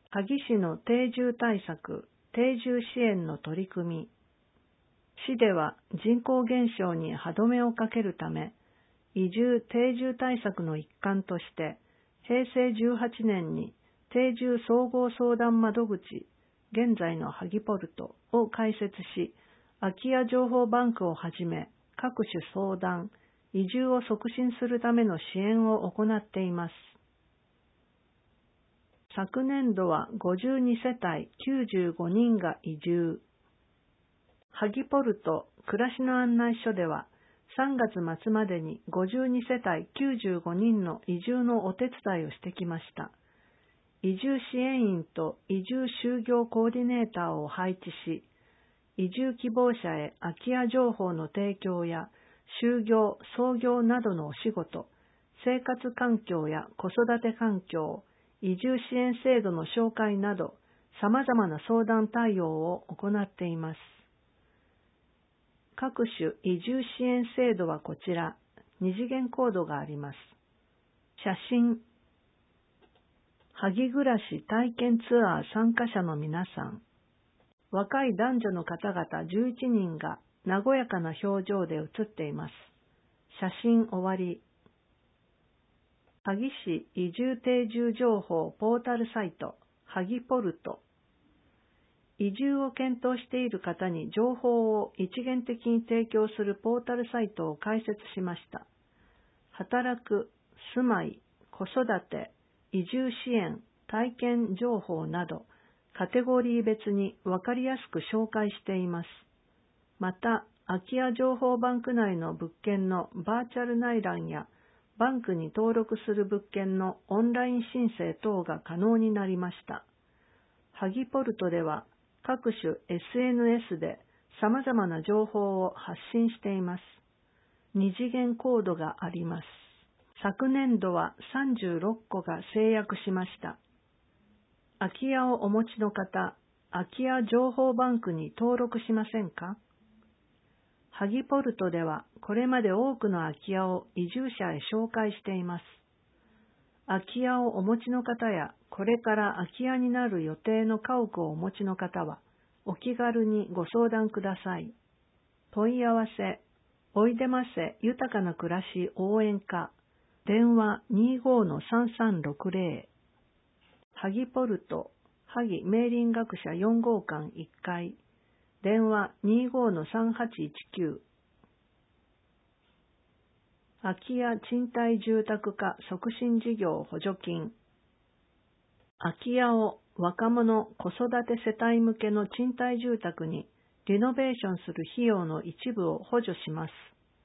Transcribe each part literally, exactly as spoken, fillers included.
萩市の定住対策、定住支援の取り組み。市では人口減少に歯止めをかけるため、移住定住対策の一環として、へいせいじゅうはちねんに定住総合相談窓口、現在のハギポルトを開設し、空き家情報バンクをはじめ、各種相談、移住を促進するための支援を行っています。昨年度はごじゅうにせたいきゅうじゅうごにんが移住。ハギポルト暮らしの案内所では、さんがつまつまでにごじゅうにせたいきゅうじゅうごにんの移住のお手伝いをしてきました。移住支援員と移住就業コーディネーターを配置し、移住希望者へ空き家情報の提供や就業、創業などのお仕事、生活環境や子育て環境、移住支援制度の紹介など、様々な相談対応を行っています。各種移住支援制度はこちら、二次元コードがあります。写真。萩暮らし体験ツアー参加者の皆さん。若い男女の方々じゅういちにんが和やかな表情で写っています。写真終わり。萩市移住定住情報ポータルサイト、ハギポルト。移住を検討している方に情報を一元的に提供するポータルサイトを開設しました。働く、住まい、子育て、移住支援、体験情報など、カテゴリー別に分かりやすく紹介しています。また、空き家情報バンク内の物件のバーチャル内覧や、バンクに登録する物件のオンライン申請等が可能になりました。ハギポルトでは、各種 エスエヌエス で様々な情報を発信しています。二次元コードがあります。昨年度はさんじゅうろっこが制約しました。空き家をお持ちの方、空き家情報バンクに登録しませんか？ハギポルトではこれまで多くの空き家を移住者へ紹介しています。空き家をお持ちの方や、これから空き家になる予定の家屋をお持ちの方は、お気軽にご相談ください。問い合わせ、おいでませ豊かな暮らし応援課、電話 にーごーのさんさんろくぜろ。ハギポルト、ハギメーリン学舎よんごうかんいっかい、電話 にーごーのさんはちいちきゅう。空き家賃貸住宅化促進事業補助金。空き家を若者子育て世帯向けの賃貸住宅にリノベーションする費用の一部を補助します。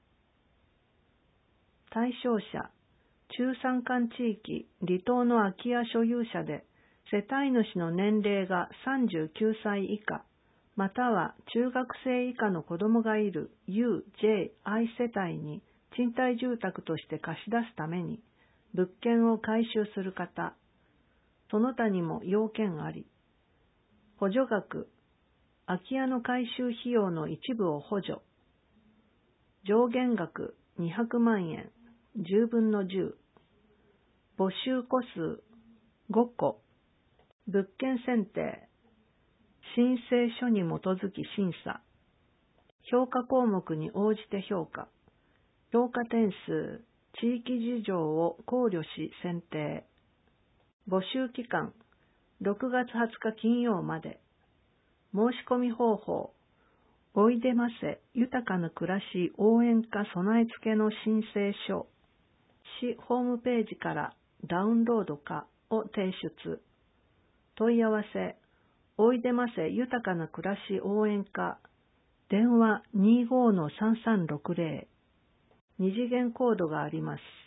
対象者、中山間地域離島の空き家所有者で、世帯主の年齢がさんじゅうきゅうさい以下、または中学生以下の子供がいる ユー、ジェー、アイ 世帯に賃貸住宅として貸し出すために、物件を回収する方、その他にも要件あり、補助額、空き家の回収費用の一部を補助、上限額にひゃくまんえん、じゅうぶんのじゅう、募集個数ごこ、物件選定、申請書に基づき審査、評価項目に応じて評価、評価点数、地域事情を考慮し選定、募集期間、ろくがつはつか金曜まで、申し込み方法、おいでませ豊かな暮らし応援課備え付けの申請書、市ホームページからダウンロードかを提出、問い合わせ、おいでませ豊かな暮らし応援課、電話 にーごーのさんさんろくぜろ、二次元コードがあります。